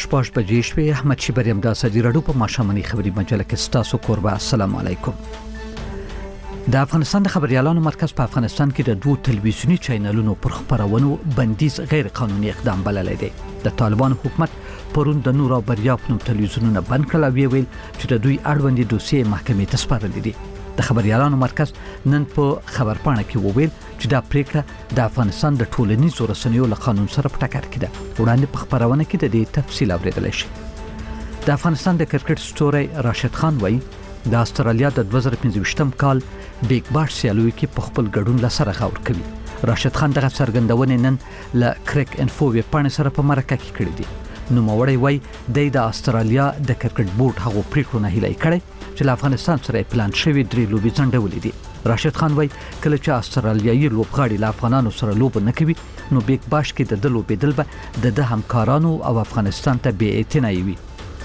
شپږ بجې شوې. احمد شیبر یم د ازادي راډیو په ماښامنۍ خبري مجله کې ستاسو کوربه. السلام علیکم. د افغانستان د خبريالانو مرکز په افغانستان کې د دوه تلویزیونی چینلونو پر خبرونو بندیز غیر قانوني اقدام بللی دی. د طالبان حکومت پرون د نور او بریا په نوم تلویزیونونه بند کړل او ویل چې د دوی اړوندې دوسیې محکمې ته سپارلې دي. د خبريالانو مرکز نن په خبرپاڼه کې وویل چې دا پریکړه د افغانستان د ټولنیزو رسنیو له قانون سره په ټکر کې ده. وړاندې په خبرونه کې د دې تفصیل اوریدل شي. د افغانستان د کرکټ ستوری راشد خان وایي د استرالیا د 2015 کال بیگ باش سیالوي کې په خپل ګډون لسره غور کوي. راشد خان دغه څرګندونې نن له کریک انفو ویبپاڼې سره په مرکه کې کړې دي. نوموړی وایي د استرالیا د کرکټ بورډ هغو پریکړو نه هیله کړې چې له افغانستان سره پلان شوی 3 لوبې ځنډولې دي. راشد خان وایي کله چې استرالیایي لوبغاړي له افغانانو سره لوب نه کوي نو بیگ باش کې د لوبېدل به د همکارانو او افغانستان ته بې اعتنایي وي.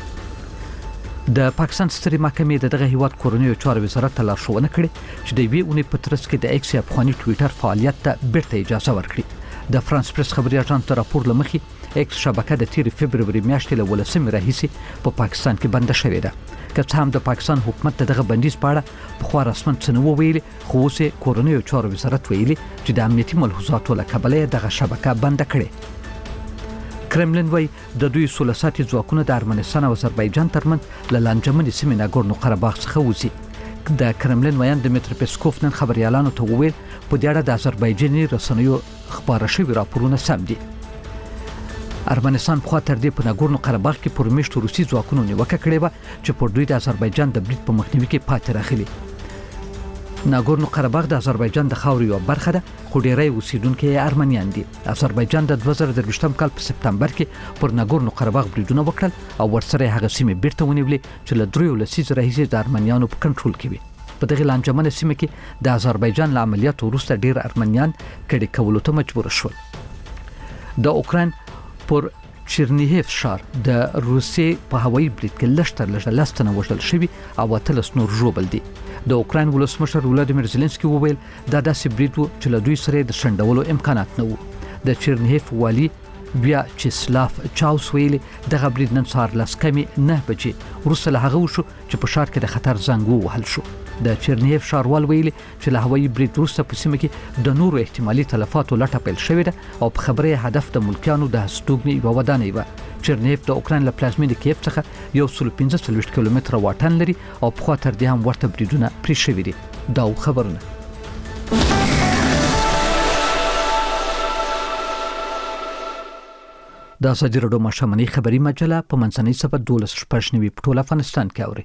د پاکستان سترې محکمې دغه هیواد کورنیو چارو وزارت ته لارښوونه کړې چې د وی اونۍ په ترڅ کې د ایکس افغاني ټوئیټر فعالیت ته بیرته اجازه ورکړي. د فرانس پریس خبري اژانس ته راپور لمخې ایکس شبکه د 3 فبرवरी میاشتې له 18 راهیسې په پاکستان کې بنده شوې ده. که څه هم د پاکستان حکومت دغه بندیز په اړه په خوا رسمن څه نه ویلي، خو اوس کورنیو چارو وزارت ویلي چې د امنیتي ملحوظاتو له کبله دغه شبکه بنده کړې. کرملین وایي د دوی سولساتي ځواکونه د ارمنستان او آذربایجان ترمنځ له لانجمنې سیمې ناګورنو قرهباغ څخه وځي. د کرملین ویان دمیتری پیسکوف نن خبريالانو ته وویل په دې اړه د آذربایجاني رسنیو خبره شوي راپورونه سم دي. ارمنستان په خاطر دې په ناګورنو قرهباغ کې پرمیشت روسي ځواکونو نیوکه کړې و چې پر دوی د آذربایجان د برید په مخنیوي کې پاتې راغلي. ناګورنو قرهباغ د آذربایجان د خاورې یو برخه ده، خو ډیری اوسیدونکو یې ارمنیان دي. آذربایجان د 2023 کال په سپتمبر کې پر ناګورنو قرهباغ بریدونه وکړل او ورسره هغه سیمې بیرته ونیولې چې له 3 لسیزو راهیسې د ارمنیانو په کنټرول کې وي. په دغه لانجمنه سیمه کې د آذربایجان له عملیاتو وروسته ډیر ارمنیان کډې کولو ته مجبور شول. د اوکراین پر چرنیهیف ښار د روسیې په هوایي برید کې لږ لستنه وژل شوي او 13 نور ژوبل دي. د اوکراین ولسمشر ولادیمیر زيلنسکي وویل دا داسې برید و چې له دوی سره د شندولو امکانات نه وو. د چرنیهیف والی بیا چسلاف چاوس ویلي دغه برید نن سهار 9:09 بجې وروسته له هغه وشو چې په ښار کې د خطر زنګ ووهل شو. د چرنیهیف ښاروال ویلي چې له هوایي برید وروسته په سیمه کې د نورو احتمالي تلفاتو لټه پیل شوې ده او په خبره هدف د ملکیانو د هستوګنې یوه ودانۍ وه. چرنیهیف د اوکراین له پلازمینې کیف څخه 145 کیلومتره واټن لري او په خوا تر دې هم ورته بریدونه پرې شوي دي. دا خبرونه د ازادي راډیو ماښامنۍ خبري مجله په منځنۍ سبا 12:09 په ټول افغانستان کې اوري.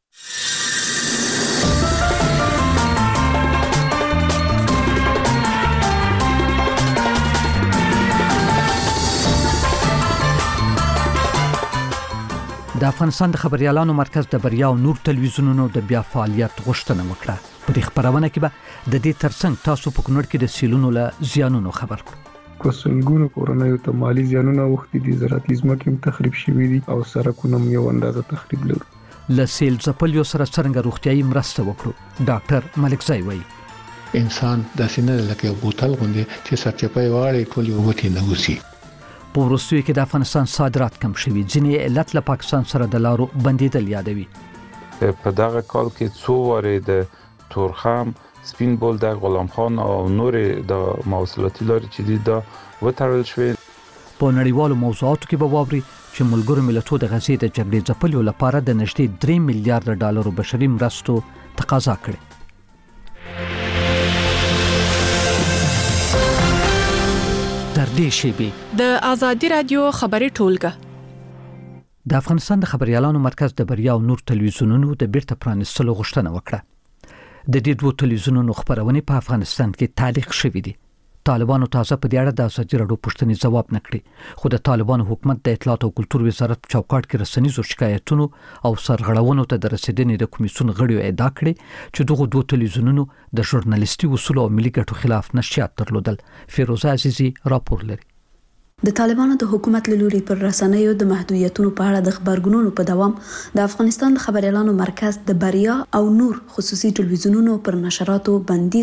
د افغانستان د خبريالانو مرکز د بریا او نور تلویزیونونو د بیا فعالیت غوښتنه وکړه. په دې خبرونه کې به د دې ترڅنګ تاسو په کونړ کې د سیلونو له زیانونو خبر کړو. کوسلګونو کورنۍ ته مالی زیانونه وختي دي، زراعتي ځمکې هم تخریب شوې دي او سړکونه هم یو اندازه تخریب لري. له سیل ځپلیو سره څرنګه روغتیايي مرسته وکړو. ډاکټر ملکزی وایي انسان داسې نه لکه یو بوتل غوندې چې سرچپه یې واړی ټول یو وتی نه وسی. په وروستیو کې د افغانستان صادرات کم شوي، ځینې علت له پاکستان سره د لارو بندیدل یادوي. په دغه کال کې څو واره د تورخم، سپین بولدک، غلام خان او نور د مواصلاتي لارې چې دي دا وتړل شوې. په نړیوالو موضوعاتو کې به واوري چې ملګرو ملتونو د غزې د جګړې ځپلو لپاره د نږدې 3 میلیارډ ډالرو بشري مرستو تقاضا کړې. تر دې شیبې د ازادي رادیو خبري ټولګه د افغانستان د خبريالانو مرکز د بریا او نور تلویزیونونو د بیرته پرانیستلو غوښتنه وکړه. د دې دوه تلویزیونونو خبرونه په افغانستان کې تعلیق شوې دي. طالبانو تازه په دې اړه د ازادي راډیو پوښتنې ځواب نکړي، خو د طالبانو حکومت د اطلاعات او کلتور وزارت چوکاټ کې رسنیزو شکایتونو او سرغړونو ته د رسیدنې د کمیسیون غړیو ادعا کړې چې دغه دوه تلویزیونونو د ژورنالیستي اصول او ملي ګټو خلاف نشریات درلودل. فیروزه عزیزی راپور لري. د طالبانو د حکومت له لوري پر رسنیو د محدودیتونو په اړه د خبرګونونو په دوام د افغانستان د خبريالانو مرکز د بریا او نور خصوصي ټلویزیونونو پر نشراتو بندیز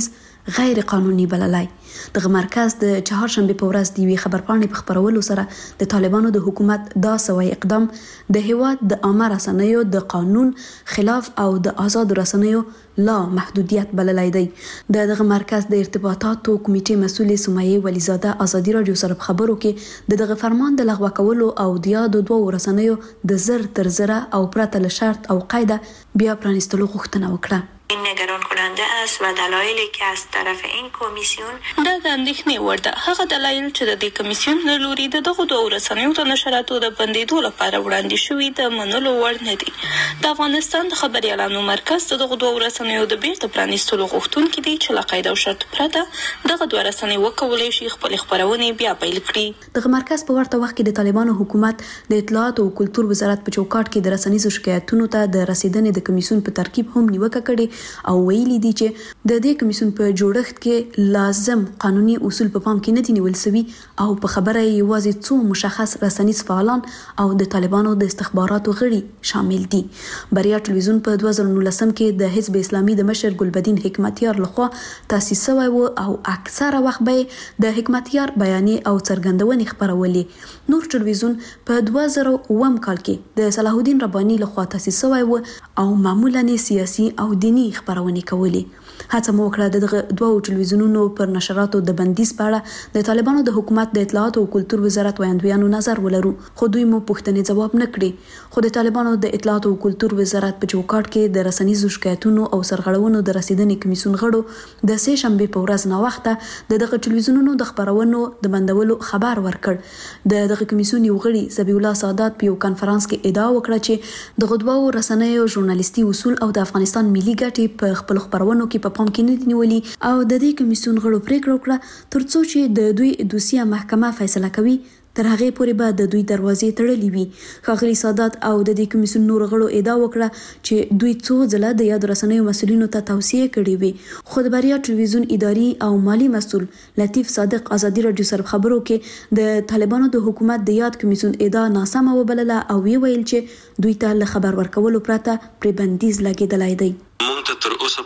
غیر قانوني بللای. دغه مرکز د چهارشنبه په ورځ د وی خبرپاڼې په خبرولو سره د طالبانو د حکومت دا سوي اقدام د هیواد د عامه رسنیو د قانون خلاف او د آزاد رسنیو لا محدودیت بللای دی. دغه مرکز د ارتباطاتو کمیټې مسؤل سمیه ولیزاده ازادي رادیو سره خبرو کې دغه فرمان د لغوه کولو او د یادو دوه رسنیو د زر تر زره او پرته له شرط او قاعده بیا پرانستلو غوښتنه وکړه. این نگران کننده است و دلایلی که از طرف این کمیسیون دا د اندېښنې وړ ده. هغه دلایل چې د دې کمیسیون له لوري د دغو دوه رسنیو د نشراتو د بندېدو لپاره وړاندې شوي د منلو وړ نه دي. د افغانستان د خبريالانو مرکز د دغو دوه رسنیو د بیرته پرانیستلو غوښتونکي دي چې له قاعده او شرط پرته دغه دوه رسنۍ وکولای شي خپل خبرونه بیا پیل کړي. دغه مرکز په ورته وخت کې د طالبانو حکومت د اطلاعات او کلتور وزارت په چوکاټ کې د رسنیزو شکایتونو ته د رسیدنې د کمیسیون په ترکیب هم نیوکه کړې او ویلي دي چې د دې کمیسیون په جوړښت کې لازم قانوني اصول په پام کې نه دي نیول شوي او په خبره یوازې څو مشخص رسنیز فعالان او د طالبانو د استخباراتو غړي شامل دي. بریا ټلویزیون په 2019 کې د حزب اسلامي د مشر ګلبدین حکمتیار لخوا تاسیس شوی و او اکثره وخت به د حکمتیار بیانې او څرګندونې خبرولې. نور ټلویزیون په 2009 کال کې د صلاح الدین رباني لخوا تاسیس شوی و او معمولا سیاسي او دینی خبرونه کوي. هڅه مو وکړه دغه دوه ټلویزیونونو پر نشراتو د بندیز په اړه د طالبانو د حکومت د اطلاعات او کلتور وزارت وړاندوینو نظر ولرو، خو دوی مو پوښتنې جواب نه کړې. خو د طالبانو د اطلاعات او کلتور وزارت په چوکاټ کې د رسنیزو شکایتونو او سرغړونو د رسیدنې کمیسیون غړو د سه شنبه په ورځ نه وخته دغه ټلویزیونونو د خبرونو د بندولو خبر ورکړ. دغه کمیسیون یو غړي ذبیح الله سادات په یو کانفرنس کې ادعا وکړه چې دغه دوه رسنیو ژورنالیستي اصول او د افغانستان ملي ګټې په خپل خبرونو کې په پام کې نه دي نیولي او د دې کمیسیون غړو پریکړه وکړه ترڅو چې د دوی دوسیه محکمه فیصله کوي تر هغه پورې به د دوی دروازې تړلې وي. ښاغلي سادات او د دې کمیسیون نور غړو ادعا وکړه چې دوی څو ځله د یاد رسنیو مسؤلینو ته توصیه کړې وي. خو د بریا ټلویزیون اداري او مالی مسؤل لطیف صادق ازادي رادیو سره خبرو کې د طالبانو د حکومت د یاد کمیسیون ادعا ناسمه وبلله او ویل چې دوی ته له خبر ورکولو پرته پرې بندیز لګیدلای دی. مونږ ته تر اوسه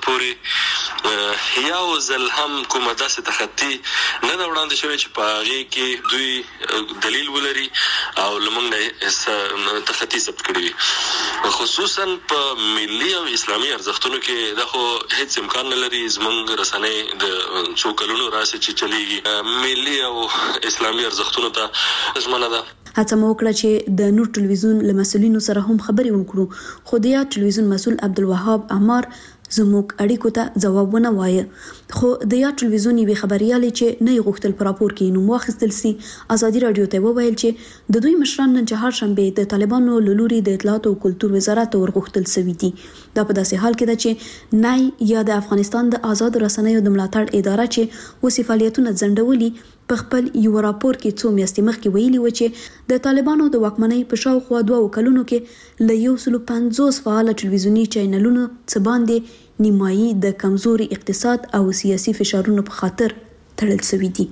پورې یو ځل هم کومه داسې تخطي نه دا وړاندې شوی چې په هغه کې دوی دلیل ولري او لمونږ نه تخطي ثبت کړی وي. خصوصا په ملي او اسلامي ارزښتونو کې دا خو هیڅ امکان نه لري زمونږ رسنۍ د څو کلونو راسي چې چلیږي ملي او اسلامي ارزښتونو ته ژمنه ده. هڅه مو وکړه چې د نور ټلویزیون له مسؤلینو سره هم خبرې وکړو، خو د یاد ټلویزیون مسؤل عبدالوهاب عمار زموږ اړیکو ته ځواب ونه وایه. خو د یاد ټلویزیون یوې خبريالې چې نه غوښتل پر راپور کې نوم واخیستل سي ازادي رادیو ته وویل چې د دوی مشران نن چهارشنبه د طالبانو له لوري د اطلاعات او کلتور وزارت ورغوښتل سوي دي. دا په داسې حال کې ده چې نه یا د افغانستان د آزاد رسنیو د ملاتړ اداره چې وسې فعالیتونه ځنډولي په خپل یو راپور کې څو میاشتې مخکې ویلي و چې د طالبانو د واکمنۍ په شاوخوا 2 کلونو کې له 150 فعال ټلویزیوني چینلونو څخه باندې نیمایي د کمزوري اقتصاد او سیاسي فشارونو په خاطر تړل شوی دي.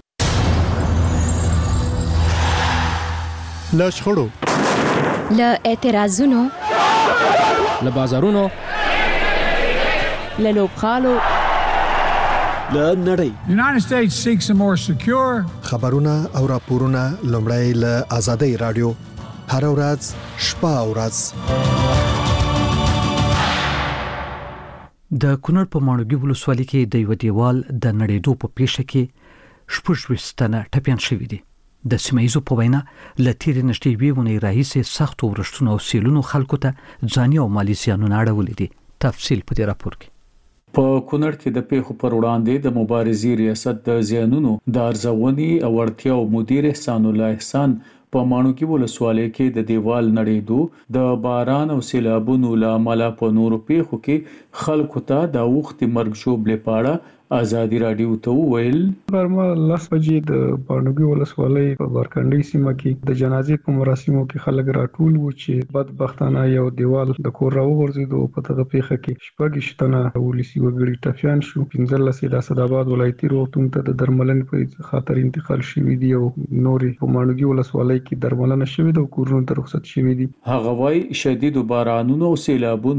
له شخړو، له اعتراضونو، له بازارونو، له لوبغالو، له نړۍ. United States seeks a more secure خبرونه او راپورونه لومړی له آزادۍ رادیو هر ورځ شپه او ورځ. د کونړ په ماڼوګي ولسوالۍ کې د یو دیوال د نړېدو په پیښه کې 14 ټپيان شوي دي. د سیمایزو په وینا لتیر نشټي ویونه راهیسه سخت ورشتونه او سیلونو خلکو ته ځاني او مالی زیانونه اړولې دي. تفصیل په دې راپور کې. په کونړ کې د پیښو پر وړاندې د مبارزې ریاست د زیانونو د ارزونې او اړتیاو مدیر احسان الله احسان په ماڼوګي ولسوالۍ کې د دیوال نړېدو د باران او سیلابونو لامل په نورو پیښو کې خلکو ته د وخت مرګ شوبلې پاړه آزادي رادیو ته ویل. غرمه 10 بجې د ماڼوګي ولسوالۍ په بارکندې سیمه کې د جنازې په مراسمو کې خلک راټول و چې بدبختانه یو دیوال د کور راوغورځېدو په دغه پیښه کې شپږ شتنه ولسی وګړي ټپيان شو. 15 د اسداباد ولایتي روغتون ته د درملنې په خاطر انتقال شوی دي او نورې په ماڼوګي ولسوالۍ کې درملنه شوې ده او کورونو ته رخصت شوی دي. هغه وايي شدید بارانونو او سیلابونو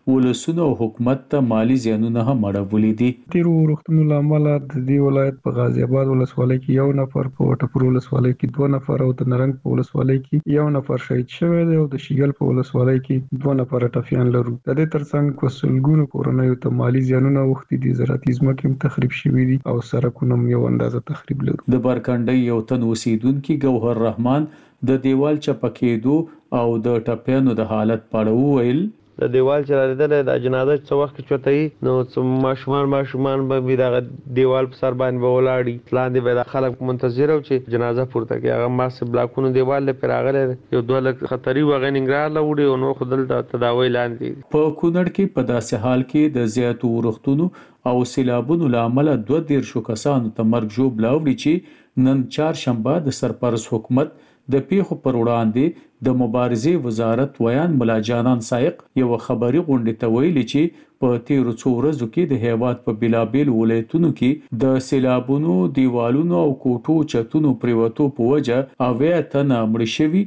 ولسونو حکومت ته مالی زیانونه هم اړولي دي. تیرو روغتونو لامل د دې ولایت په غازی آباد ولسوالۍ کې یو نفر، په وټپور ولسوالۍ کې 2 نفر او د نرنګ په ولسوالۍ کې یو نفر شهید شوی دی او د شیګل په ولسوالۍ کې 2 نفر ټپیان لرو. د دې ترڅنګ کوسلګونو کورنۍ ته مالی زیانونه وختي دي، زراعتي ځمکې هم تخریب شوې دي او سړکونه هم یو اندازه تخریب لرو. د برکنډي یو تن اوسیدونکو ګوهر رحمان د دیوال چپکېدو او د ټپیانو د حالت په اړه وویل. د دیوال چې رالیدل د جنازه څو وخت چوتای نو ماشومان به دغه دیوال په سر باندې به ولاړی، لاندې به د خلک منتظر او چې جنازه پورته کې هغه ماس بلاکونو دیوال لپاره راغله یو دوه خطري وغننګرا لوړي او نو خدل تداوی لاندې. په کونړ کې په داسې حال کې د زیاتو ورښتونو او سیلابونو لامل 22 کسانو ته مرګ ژوبله وړي چې نن چهارشنبه د سرپرست حکومت د پیښو پر وړاندې د مبارزې وزارت ویان ملا جانان سایق یو خبري غونډه ته ویلي چې په تیرو څو ورځو کې د هیواد په بلابل ولایتونو کې د سیلابونو دیوالونو او کوټو چتونو پریوتو په وجه اویا تنه مړ شوي،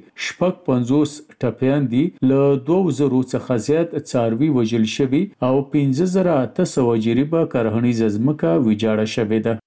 50 ټپیان دي، له 2000 څخه زیات څاروي وژل شوي او 15800 جریبه کرهنیز ځمکه ویجاړه شوې ده.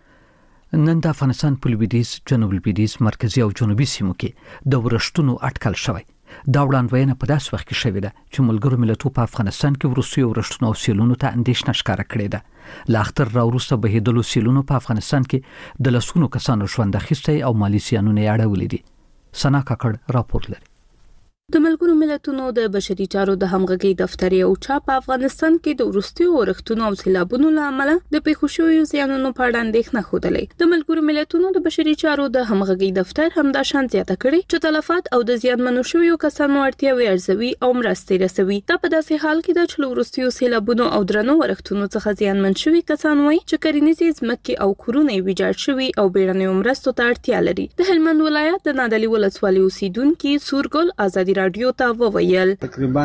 نن د افغانستان په لویدیځ، جنوب لویدیځ، مرکزی او جنوبي سیمو کې د ورښتونو اټکل شوی. دا وړاندوینه په داس وخت کې شوې ده چې ملګرو ملتونو په افغانستان کې وروستیو ورښتونو او سیلونو ته اندېښنه ښکاره کړې ده. لا اختر راوروسته بهیدلو سیلونو په افغانستان کې د لسونو کسانو ژوند اخیستی او مالی زیانونه یې اړولي دي. سنا کاکړ راپور لري. د ملګرو ملتونو د بشري چارو د همغږي دفتر یو چا په افغانستان کې د وروستیو ورښتونو او سیلابونو لامل د پیښو شویو زیانونو په اړه اندېښنه ښودلې. د ملګرو ملتونو د بشري چارو د همغږي دفتر همدا شان زیاته کړې چې تلفات او د زیانمنو شویو کسانو اړتیاوې ارزوي او مرستې رسوي. دا په داسې حال کې د چې وروستیو سیلابونو او درنو ورښتونو څخه زیانمن شوي کسان وایي چې کرنیزې ځمکې او کورونه یې ویجاړ شوي او بیړنیو مرستو ته اړتیا لري. د هلمند ولایت د نادعلي ولسوالۍ اوسیدونکي سورګل ازادي رادیو ته وویل تقریبا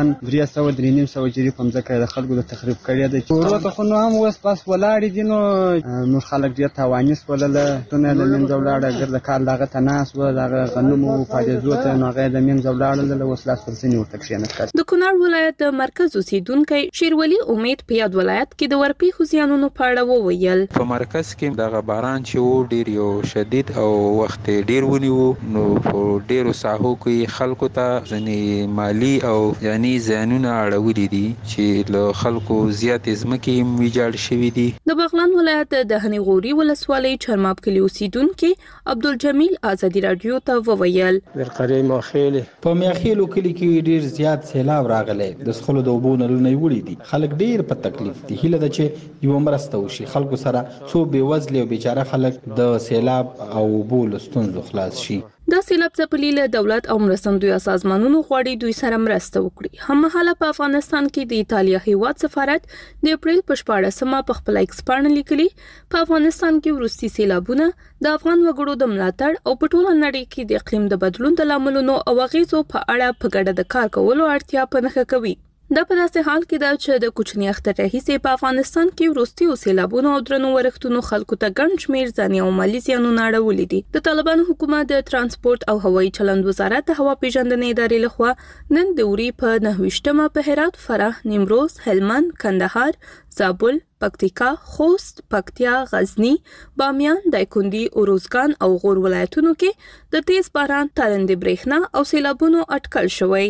300 جری په ځکه د خلکو د تخریب کړی دی. ورته خو نو هم وس پاس ولاړ دي نو خلک ډیر توانیس ولله تونه له من زولاړه ګرځه کال دغه تناس و دغه غنمو فاجزو ته نو غیر د من زولاړه له وسلاس پرسنی ورته کښینه کړ. د کونړ ولایت د مرکز اوسیدونکو شیرولی امید په یاد ولایت کې د ورپی خزيانونو په اړه وویل. په مرکز کې دغه باران چې و ډیر یو شدید او وخت ډیر ونیو نو په ډیرو ساحو کې خلکو ته ځنی مالی او یعنی زیانونه اړولي دي چې له خلکو زیات ځمکې هم ویجاړ شوي دي. د بغلان ولایت د هنیغوري ولسوالۍ چرماب کلی اوسیدونکي عبدالجمیل ازادي رادیو ته وویل ورقری ماخیل په میاخیلو کلی کې ډیر زیات سیلاب راغلی، د سخلو د اوبو نلونه وړي دي، خلک ډیر په تکلیف دي. هیله ده چې یو مرسته وشي، خلکو سره څو بیوزله او بیچاره خلک د سیلاب او اوبو له ستونزو خلاص شي. دا سیلاب ځپلي له دولت او مرستندویه سازمانونو غواړي دوی سره مرسته وکړي. هممهاله په افغانستان کې د ایتالیا هیواد سفارت د اپریل په 14مه په خپل ایکس باندې لیکلي په افغانستان کې وروستي سیلابونه د افغان وګړو د ملاتړ او په ټوله نړۍ کې د اقلیم د بدلون د لاملونو او اغیزو په اړه په ګډه د کار کولو اړتیا په نښه کوي. دا په داسې حال کې ده چې د کوچني اختر راهیسې په افغانستان کې وروستیو سیلابونو او درنو ورښتونو خلکو ته ګڼ شمېر ځاني او مالي زیانونه اړولي دي. د طالبانو حکومت د ترانسپورت او هوایي چلند وزارت د هوا پیژندنې ادارې لخوا نن د اوري په 9 په هرات، فراه، نیمروز، هلمند، کندهار، زابل، پکتیکا، خوست، پکتیا، غزنی، بامیان، دایکندي، اروزګان او غور ولایتونو کې د تیز باران، تالندې برېښنا او سیلابونو اټکل شوی.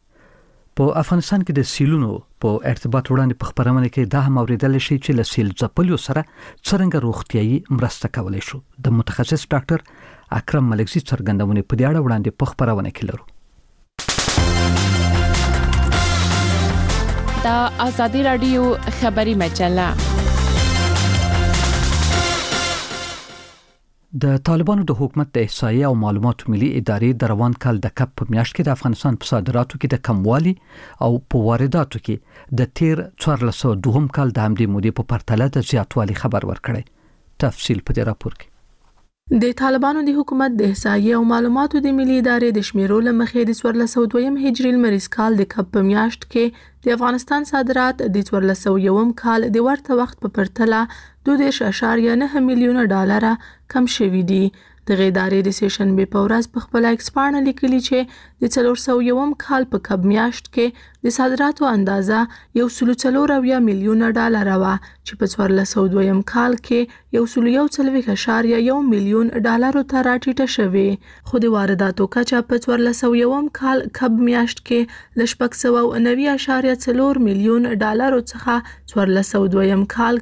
په افغانستان کې د سیلونو په ارتباط وړاندې په خبرونه کې دا هم اوریدل شي چې له سیل ځپلو سره څرنګه روغتيایي مرسته کولای شو. د متخصص ډاکټر اکرم ملکزي څرګندونه په دې اړه وړاندې په خبرونه کې لرو. دا آزادی رادیو خبری مجله. د طالبانو د حکومت د احصایې او معلوماتو ملي ادارې د روان کال د کپ په میاشت کې د افغانستان په صادراتو کې د کموالي او په وارداتو کې د تیر 1402 کال د همدې مودې په پرتله د زیاتوالي خبر ورکړی. تفصیل په دې راپور کې. د طالبانو د حکومت د احصایې او معلوماتو د ملي ادارې د شمیرو لمخې د 1402 هجري لمریز کال د کپ په میاشت کې د افغانستان صادرات د 1401 کال د ورته وخت په پرتله 2.9 میلیونه ډالر کم شوي دي. د ادارې د سیشن به په ورځ په خپل ایکس باندې لیکلي چې د 401 کال په کب میاشت کې د صادراتو اندازه 1.4 میلیون ډالر و چې په 1402 کال کې 1.1 میلیون ډالر ته راټیټه شوې خو د وارداتو کچه په 1401 کال کب میاشت کې ل 690.4 میلیون ډالر څخه 1402 کال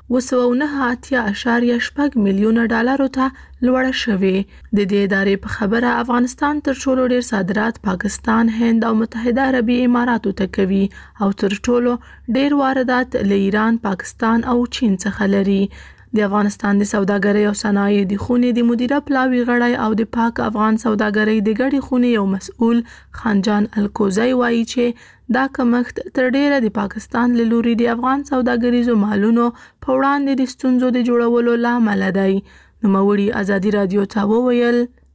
کې 209.8 میلیون ډالر ته لوړه شوې د دې ادارې په خبره افغانستان تر ټولو ډېر صادرات پاکستان، هند او متحده عربي اماراتو ته کوي او تر ټولو ډېر واردات له ایران، پاکستان او چین څخه لري. د افغانستان د سوداګرۍ او صنایع د خونې د مدیره پلاوي غړی او د پاک افغان سوداګرۍ د ګډې خونې یو مسؤل خانجان الکوزی وایي چې دا کمښت تر ډیره د پاکستان له لوري د افغان سوداګریزو مالونو په وړاندې د ستونزو د جوړولو لامل دی. نوموړي ازادي رادیو ته وویل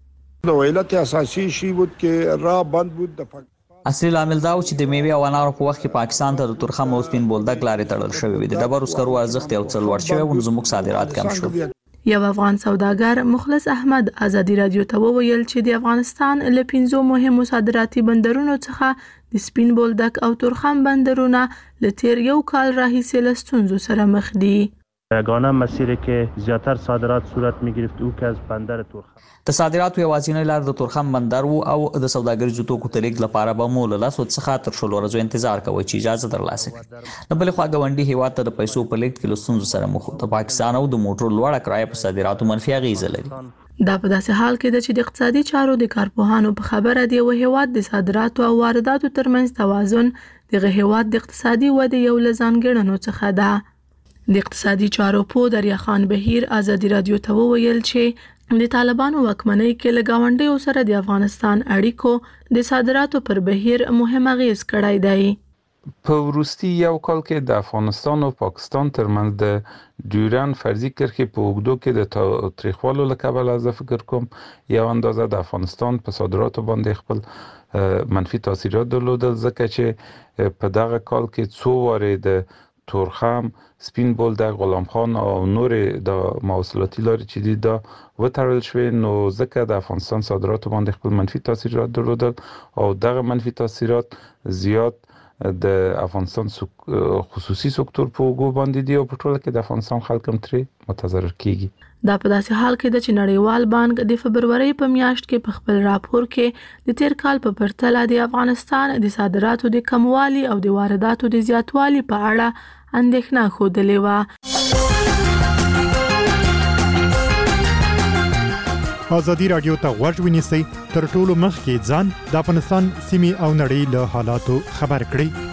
د علت اساسي شی بود کې را بند بود د اصلي عامل دا و چې د میوې او انارو په وخت کې پاکستان ته د تورخم او سپین بولدک لارې تړل شوې وي. د ډبرو سکرو ارزښت یو څه لوړ شوی و، زموږ صادرات کم شو. یو افغان سوداګر مخلص احمد ازادي رادیو ته وویل چې د افغانستان له 5 مهمو صادراتي بندرونو څخه د سپین بولدک او تورخم بندرونه له تیر یو کال راهیسې له ستونزو سره مخ دي. یگانه مسیری که زیاتر صادرات صورت می‌گرفت او که از بندر تورخم د صادراتو یوازینی لار د تورخم بندر وو او د سوداګریزو توکو تلیږد لپاره به مو له لاسو څخه تر شلو ورځو انتظار کوي چې اجازه ترلاسه کړي. د بلې خوا ګاونډي هیواد ته د پیسو په لیږد کې له ستونزو سره مخ د پاکستان او د موټرو لوړه کرایه په صادراتو منفي اغیزه لري. دا په داسې حال کې ده چې د اقتصادي چارو د کارپوهانو په خبره دی یو هیواد د صادراتو او وارداتو ترمنځ توازن دغه هیواد د اقتصادي ودې یو له ځانګړنو څخه ده. د اقتصادي چارو په دریا خان بهیر ازادي رادیو ته وویل چې د طالبانو واکمنۍ کې له ګاونډیو سره د افغانستان اړیکو د صادراتو پر بهیر مهم اغیز کړی دی. په وروستي یو کال کې د افغانستان او پاکستان ترمنځ د ډیورن فرضي کرښې په اوږدو کې د تاریخوالو له کبله زه فکر کوم یو اندازه د افغانستان په صادراتو باندې خپل منفي تاثیرات درلودل، ځکه چې په دغه کال کې څو وارې د تورخم، سپین بولدک، غلام خان او نورې د مواصلاتي لارې چې دي دا وتړل شوې، نو ځکه د افغانستان صادراتو باندې خپل منفي تاثیرات درلودل او دغه منفي تاثیرات زیات د افغانستان خصوصي سکتور په اوږو باندې دي او په ټوله کې د افغانستان خلک هم ترې متضرر کیږي. دا په داسې حال کې ده چې نړیوال بانک د فبرورۍ په میاشت کې په خپل راپور کې د تیر کال په پرتله د افغانستان د صادراتو د کموالي او د وارداتو د زیاتوالي په اړه اندېښنه ښودلې وه. ازادي رادیو ته غوږ ونیسئ، تر ټولو مخکې ځان د افغانستان سیمې او نړۍ له حالاتو خبر کړئ.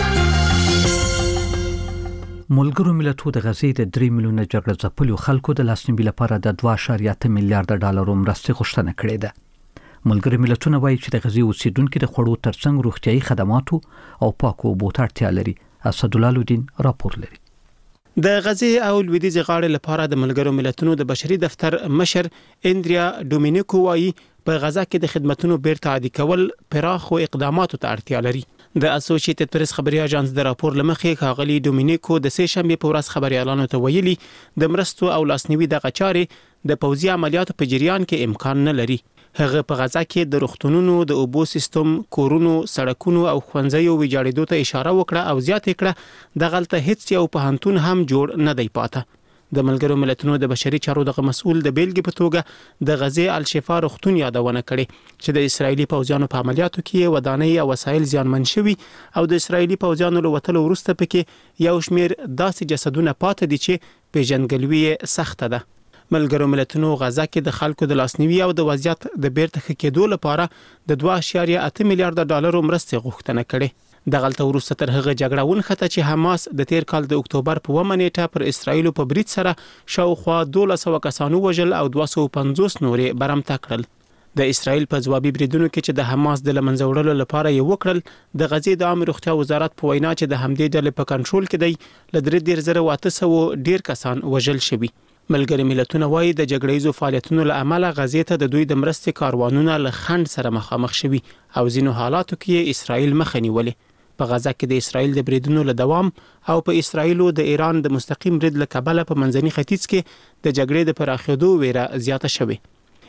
ملګرو ملتونو د غزې د 3 میلیونه جګړه ځپلو خلکو د لاسنیوي لپاره د 2.8 میلیارډ ډالرو مرستې غوښتنه کړې ده. ملګرو ملتونه وایي چې د غزې اوسیدونکو د خوړو ترڅنګ روغتيایي خدماتو او پاکو اوبو ته اړتیا لري. اسدالله الدین راپور لري. د غزې او لویدیځ غاړې لپاره د ملګرو ملتونو د بشري دفتر مشر اندریا ډومینیکو وایي په غزا کې د خدماتو بیرته عادي کول پراخو اقداماتو ته اړتیا لري. د اسوسییټډ پریس خبري اژانس د راپور لمخې ښاغلي ډومینیکو د سه شنبه په ورځ خبريالانو ته ویلي د مرستو او لاسنیوي د غچارې د پوځي عملیاتو په جریان کې امکان نه لري. هغه په غزا کې د روغتونونو، د اوبو سیستم، کورونو، سړکونو او ښوونځیو ویجاړېدو ته اشاره وکړه او زیاته کړه د غلطه هیڅ یو پوهنتون هم جوړ نه دی پاته. د ملګرو ملتونو د بشري چارو دغه مسؤل د بیلګې په توګه د غزې الشفا روغتون یادونه کړې چې د اسرایلی پوځیانو په عملیاتو کې ودانۍ او وسایل زیانمن شوي او د اسرایلی پوځیانو له وتلو وروسته پکې یو شمیر داسې جسدونه پاتې دي چې پیژندګلوي سخته ده. ملګرو ملتونو غزا کې د خلکو د لاسنیوي او د وضعیت د بیرته ښه کېدو لپاره د 2.8 میلیارډ ډالرو مرستې غوښتنه کړې. د غلطه وروسته تر هغه جګړه ونښته چې حماس د تیر کال د اکتوبر په 1 نیټه پر اسرایل په برید سره شاوخوا 1200 کسانو وژل او 250 نورې برمته کړل. د اسرایل په ځوابي بریدونو کې چې د حماس د لمنځه وړلو لپاره یې وکړل، د غزې د عامه روغتیا وزارت په وینا چې د همدې ډلې په کنټرول کې دی ل 3800 ډیر کسان وژل شوي. ملګري ملتونه وایي د جګړیزو فعالیتونو له امله غزې ته د دوی د مرستې کاروانونه له خنډ سره مخامخ شوي او ځینو حالاتو کې اسرایل مخه نیولې. په غزا کې د اسرایل د بریدونو له دوام او په اسرایلو د ایران د مستقیم برید له کبله په منځني ختیځ کې د جګړې د پراخېدو ویره زیاته شوې.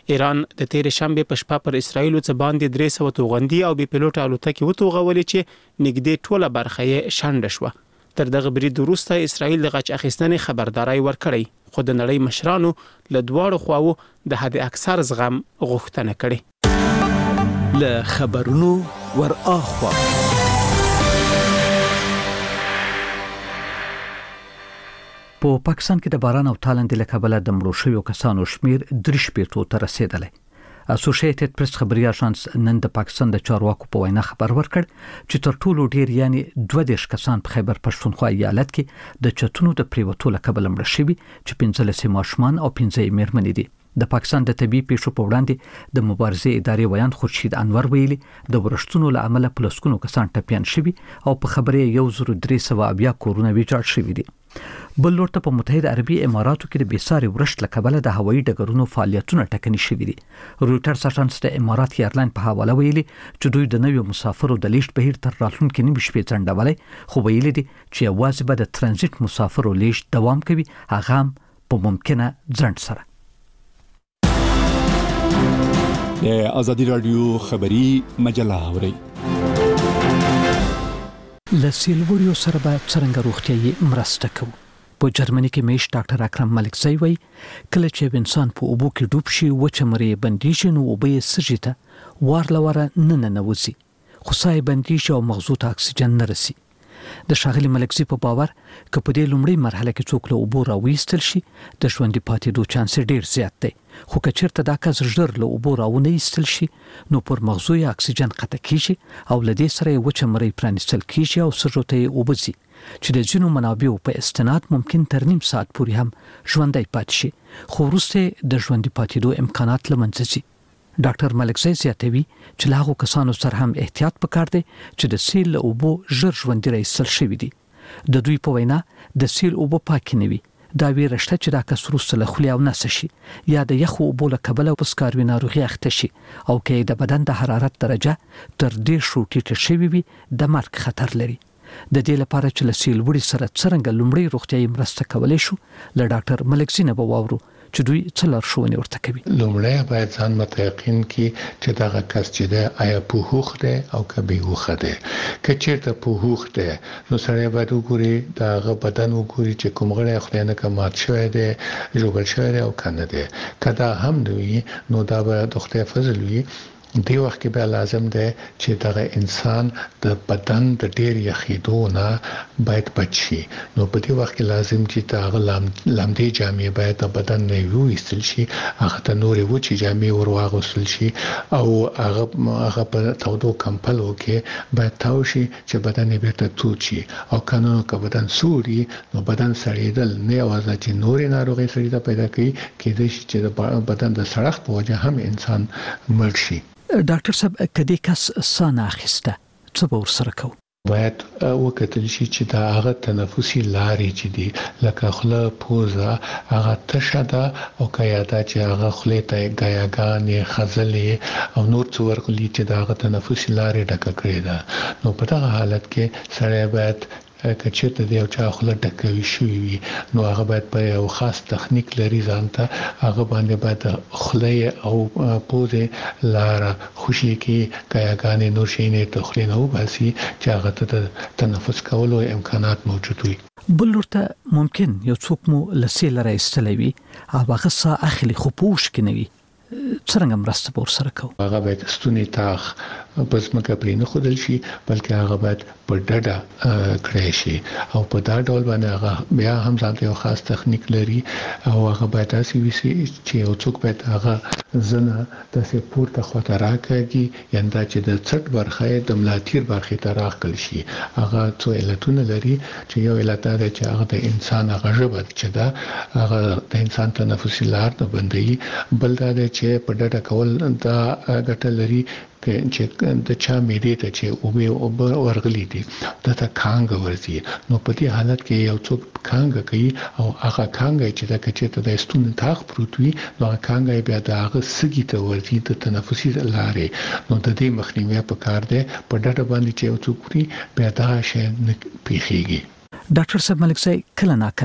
ایران د تیر شنبه په شپه پر اسرایل څخه باندې 300 توغندي او بي پيلوټ الوتکې وتوغولې چې نږدې ټوله برخه یې شنډ شوه. تر دغه برید وروسته اسرایل د غچ اخیستنې خبرداري ورکړې، خو د نړۍ مشرانو له دواړو خواو د حد اکثر زغم غوښتنه کړې. له خبرونو ور اخوا په پاکستان کې د باران او تالندې له کبله د مړو شویو کسانو شمیر 3 ته رسیدلی. اسوسییټډ پریس خبري اژانس نن د پاکستان د چارواکو په وینا خبر ورکړ چې تر ټولو ډیر یعنی 22 کسان په خیبر پښتونخوا ایالت کې د چتونو د پریوتو له کبله مړ شوي چې 15 ماشومان او 15 میرمنې دي. د پاکستان د طبي پیښو په وړاندې د مبارزې ادارې ویان خورشید انور ویلي د ورښتونو له امله پلسکونو کسان ټپيان شوي او په خبرې 1300 کورونه ویجاړ شوي دي. بل لورته په متحده عربي اماراتو کې د بیساري ورښت له کبله د هوایي ډګرونو فعالیتونه ټکني شوي دي. رويټرز اژانس د امارات ایرلاین په حواله ویلي چې دوی د نویو مسافرو د لیست بهیر تر راتلونکي نیمه شپې ځنډولای، خو ویلي دي چې یوازې به د ترانزیت مسافرو لیست دوام کوي، هغه هم په ممکنه ځنډ سره. د ازادي رادیو خبری مجله اوري. لسیلوریو سره به څنګه روغتيایي مرسته کوي. په جرمني کې میش ډاکټر اکرم ملکزی وای کله چې انسان په اوبو کې ډوب شي و چې مری بندیش نو وبې سجته وارلوره نه نوځي، خو سای بندیش او مغزو ته اکسیجن نه رسي. د شاغلي ملکزی په باور ک په دې لومړی مرحله کې څوک له اوبو راوېستل شي د ژوند پاتې دوه چانس ډیر زیات دی، خو که چیرته دا کس ژر له اوبو راونه ایستل شي نو پر مغزو یې اکسیجن قطع کیږي او لدې سره وچه مری پرانستل کیږي او سرته اوبزي چې د جنو منابعو په استناد ممکن تر نیم ساعت پورې هم ژوندۍ پاتې شي، خو وروسته د ژوند پاتې دوه امکانات لمنځه ځي. ډاکټر ملکزی زیاتوي چې لاغو کسانو سره هم احتیاط پکار دی چې د سیل اوبو ژر ژوندۍ رسل شوی دي. د دوی په وینا د سیل اوبو پاکې نه وي، دا ویرشته چې دا کس وروسته له خولې او نس شي یا د یخ اوبو له کبله په سکاروي ناروغي اخته شي او کې د بدن د حرارت درجه تر دې شو ټیټه شوی وي د مرګ خطر لري. د دې لپاره چې له سیل وړي سره څنګه لومړی روغتيایي مرسته کولای شو له ډاکټر ملکزی نه وورو چې دوی څلور شوونه ورته کوي. لومړی باید ځان متيقن کی چې دا کس چې د آیا په هوخ ده او کبي هوخ ده. که چیرته په هوخ ده نو سره باید وګوري دا بدن وګوري چې کوم غړي خلینه کمات شوی ده، جوړ شوی ده او کنه ده. کدا هم دوی نو دا به د خدای فضل وي. دی وخت کې به لازم ده چې دا انسان د بدن د ډیر یخیدو نه باید بچي. نو په دې وخت کې لازم چې دا لامدې جامې باید د بدن نه وېستل شي، هغه ته نورې وچې جامې ورواغوستل شي او هغه په تودو کمپلو کې باید تاو شي چې بدن یې بیرته تود شي. او قانون که بدن سوري نو بدن سړېدل نه یوازې چې نورې ناروغۍ سړېدا پیدا کوي، کېدای شي چې د بدن د سړښت په وجه هم انسان مړ شي. ډاکټر صاحب کدی کس سانه اخیسته څه به ورسره کوو؟ باید وکتل شي چې دا هغه تنفسي لارې چې دي لکه خوله، پوزه، هغه تشه ده او کیا دا چې هغه خولې ته ګیاګانې، خزلې او نور څه ورغلي چې دا هغه تنفسي لارې ډکه کړې ده. نو په دغه حالت کې سړی باید که چېرته د یو چا خوله ډکوي شوې وي نو هغه باید په یو خاص تخنیک لري ځان ته، هغه باندې باید خولې او پوزې لاره خوشي کې ګیاګانې نور شیانې ته خولې نه وباسي چې هغه ته د تنفس کولو امکانات موجود وي. بل ورته ممکن یو څوک مو لسیل راایستلی وي او هغه ساه اخلي خو پوښ کې نه وي، څنګه مرسته به ورسره کوو؟ هغه باید ستونی تاخ پس مکه پرې نه خودل شي بلکې هغه باید په ډډه کړی شي او په دا ډول باندې هغه بیا هم ځان ته یو خاص تخنیک لري او هغه باید تاسو وسی چې یو څوک باید هغه زنه تاسو پورته خواته راکاږي یعنی دا چې د څټ برخه د ملاتیر برخه ته راخل شي. هغه څو علتونه لري چې یو علت دا چې هغه د انسان هغه ژبه چې دا هغه د انسان تنفسي لار ته بندي، بل دا چې په ډډه کول دا ګټه لري چې د چا معدې ته چې اوبه ورغلي دي دا ته کانګ ورځي. نو په دې حالت کې یو څوک کانګ کوي او هغه کانګ چې دا کچې د ستون تاخ پروت وي نو کانګ بیا د هغه سګي ته ورځي د تنفسي لارې. نو د دې مخنیوي په کار دی په ډډه باندې چې یو څوک بیا دا شی نه پیخيږي. ډاکټر صاحب ملکزی کله ناکله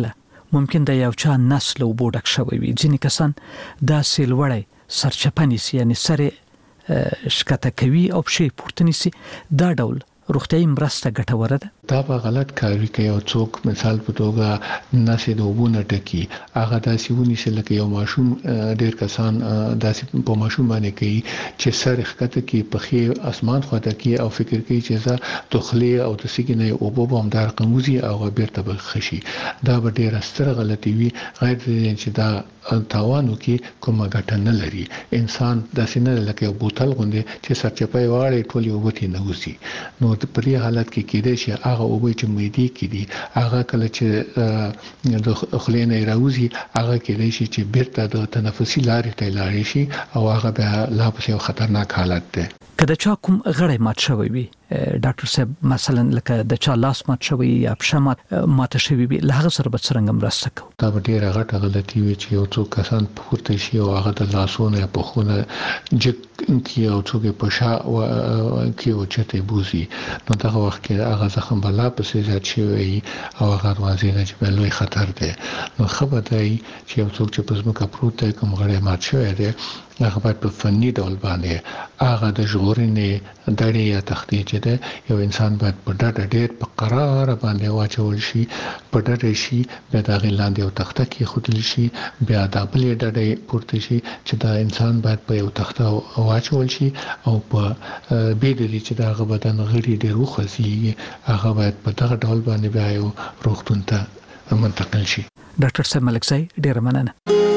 ممکن د یو چا نسل او بوډک شوی وي. ځینې کسان دا سیلوړی سرچپنی سي، یعنی سره شکته کوي او شی پورته نيسي. دا ډول روغتیايي مرسته ګټوره ده. دا به غلط کاری کوي او څوک مثال په توګه ناسې د وبونه ټکی هغه داسې ونیسي لکه یو ماشوم. ډیر کسان داسې په ماشوم باندې کوي چې سر ښکته کې پخې اسمان خواته کې او فکر کوي چې زه دخلي او د سګینې او بوب هم دار قموزي او بیرته بخشي. دا به ډیر ستر غلطي وي، غیر دې چې دا تاوانو کې کومه ګټه نه لري. انسان داسې نه لکه یو بوتل غوندي چې سرچپای واړي ټول یو وتی نه وسی. نو په دې حالت کې کېدای شي هغه اوبه چې مېدی کې دي هغه کله چې د خلینې راوځي هغه کېدای شي چې بیرته د تنفسي لارې ته لاړ شي او هغه به لا په خطرناک حالت ده. کله چې کوم غړی مات شوی وي ډاکټر صاحب، مثلا لکه د چا لاس مات شوی یا پښه مات شوی وي، له هغه سره به څنګه مرسته کوو؟ دا به ډیره غټه غلطي وي چې یو څو کسان پورته شي او هغه د لاسونو یا پښونو جګ کې او څوک په شا کې او چته بوزي. نو دغه وخت کې هغه زخم بلا پسې زیات شي او هغه واځي نه چې لوی خطر ده. نو خبره ده چې یو څوک چې په ځمکه پروت دی کوم غړی مات شوی دی هغه باید په فني ډول باندې هغه د ژغورنې دړې یا تختې چې ده یو انسان باید په ډډه ډېر په قرار باندې واچول شي، په ډډه شي، بیا د هغې لاندې یو تخته کېښودل شي، بیا دا بلې ډډې پورته شي چې دا انسان باید په یو تخته واچول شي او په بې دلیل چې د هغه بدن غړي ډېر وخوځېږي هغه باید په دغه ډول باندې بیا یو روغتون ته منتقل شي. ډاکټر صاحب ملکزی ډېره مننه.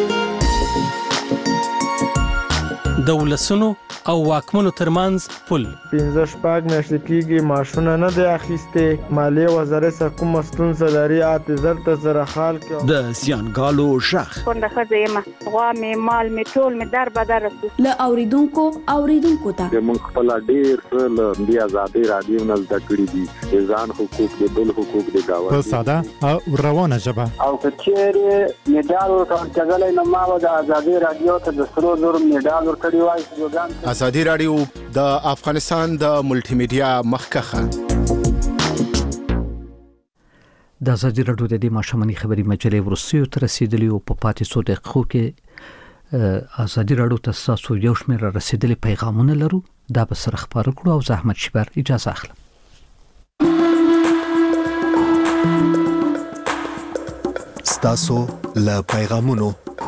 د ولسونو او واکمنو ترمنځ پل 15 میاشتې کېږي ماشونه نه دی اخیسته. مالیه وزارت سره کوم ستونزه لري اعتذار ته سره حال کې د زیانګالو شخ څنګه خزه ما غوا می مال می ټول می در بدر له اوریدونکو ته موږ خپل ډیر له دی آزادي رادیو نه زده کړی دي ځان حقوق د بل حقوق د گاوه په ساده او روانه ژبه او کچېره میډال ورکړل کېږي نو ما د آزادي رادیو ته د سرو زر میډال ورکړی وای. آزادي رادیو د افغانستان د ملټي میډیا مخکخه. د آزادي رادیو د دې ماشومني خبري مجلې ورسېو تر رسیدلی او په پاتې سو دقیقو کې آزادي رادیو ته تاسو یو شمېر رسیدلی پیغامونه لرو. دا به سره خبرو کړو او زحمت شبر اجازه اخلم. ستاسو له پیغامونو.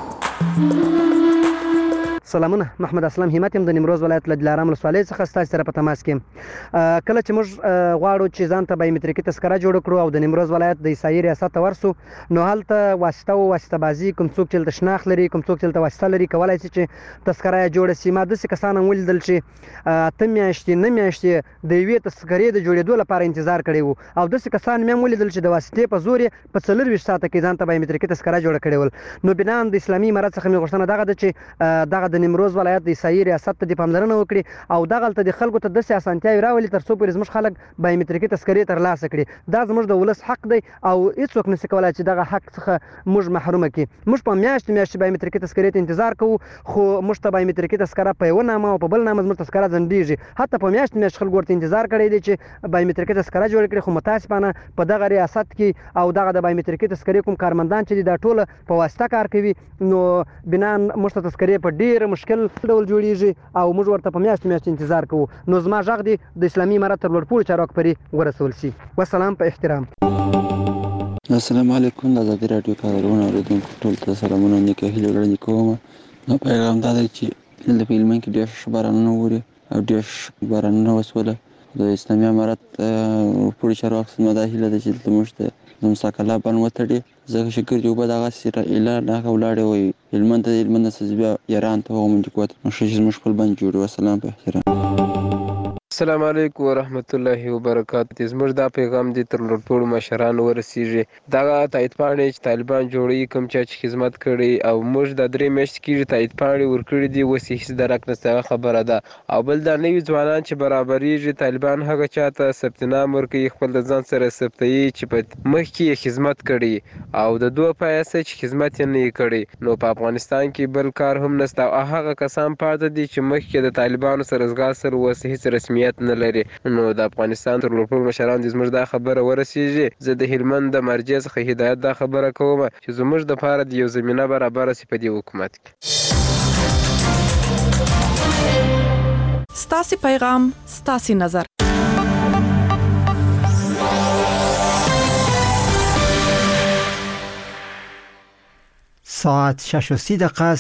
سلامونه، محمد اسلام همت يم د نیمروز ولایت له دلارام ولسوالۍ څخه ستاسو سره په تماس کې. کله چې موږ غواړو چې ځان ته بایومټریکي تذکره جوړ کړو او د نیمروز ولایت د عیسائی ریاست ته ورسو، نو هلته واسطه بازی کوم څوک چې د شناخت لري، کوم څوک چې د واسطه لري، کولای شي چې تذکره جوړ شي. ما داسې کسان ولیدل چې 8 میاشتې 9 میاشتې د یوې تذکرې د جوړېدو لپاره انتظار کړی وو، او داسې کسان مې ولیدل چې د واسطې په زور په 24 ساعته کې ځان ته بایومټریکي تذکره جوړ کړی ول. نو بنا د اسلامي امارت څخه مې غوښتنه دغه ده چې دغه د نیمروز ولایت د عیسائی ریاست ته د پاملرنه وکړي او دغه ته د خلکو ته داسې اسانتیاوې راولي تر څو پورې زموږ خلک بایومټریکي تذکرې ترلاسه کړي. دا زموږ د ولس حق دی او هیڅوک نشي کولای چې دغه حق څخه موږ محروم کړي. موږ په میاشتې بایومټریکي تذکرې ته انتظار کوو، خو موږ ته بایومټریکي تذکره په یو نامه او په بل نامه زموږ تذکره ځنډیږي. حتی په میاشت خلک ورته انتظار کړی دی چې بایومټریکي تذکره جوړ کړي، خو متاسفانه په دغه ریاست کې او دغه د بایومټریکي تذکرې کوم کارمندان چې دا ټول په واسطه کار کوي، نو بنا موږ ته تذکرې په ډیر مشکل ډول جوړیږي او موږ ورته په میاشت انتظار کوو. نو زما غږ دی د اسلامي امارت تر لوړپوړو چارواکو پورې ورسول شي. والسلام په احترام. السلام علیکم. د آزادي رادیو کارونه اوریدونکو ټول ته سلامونه نیکه هیله وړاندې کوم. نو پیغام دا دی چې د فلمن کې ډېر بارانونه ووري او ډېر بارانونه وسوله. د اسلامي امارت پورې چارواکو څخه دا هیله ده چې موږ ته د مساکله بن وتړي. زه شکر دی وبد هغه سره اعلان هغه ولاړې وي هلمند بیا ایران ته هم د قوت مشج مشکل بن جوړ. والسلام په احترام. السلام علیکم ورحمت الله وبرکاته. زموږ دا پیغام دی تر ټولو مشرانو ورسیږي. دا تایید پاڼې چې طالبان جوړي کوم چې خدمت کړي او موږ د 3 میاشتې کې تایید پاڼې ورکړي دي، اوس هیڅ درک نشته خبره ده. او بل دا نوي ځوانان چې برابرېږي، طالبان هغه چاته ثبتنام ورکوي خپل د ځان سره ثبتوي چې په مخکې خدمت کړي او د دوه پیسې چې خدمت یې نه کړي. نو په افغانستان کې بل کار هم نشته او هغه کسان پاتې دي چې مخکې د طالبانو سره ځګا سره اوس هیڅ رسمیت نیت نه لري. نو د افغانستان تر ټولو مشران د زموږ دا خبره ورسیږي. زه د هلمند د مرجع څخه هدایت دا خبره کوم چې زموږ د لپاره د یو زمينه برابر سي په دې حکومت کې. ستاسو پیغام ستاسو نظر. ساعت 6:30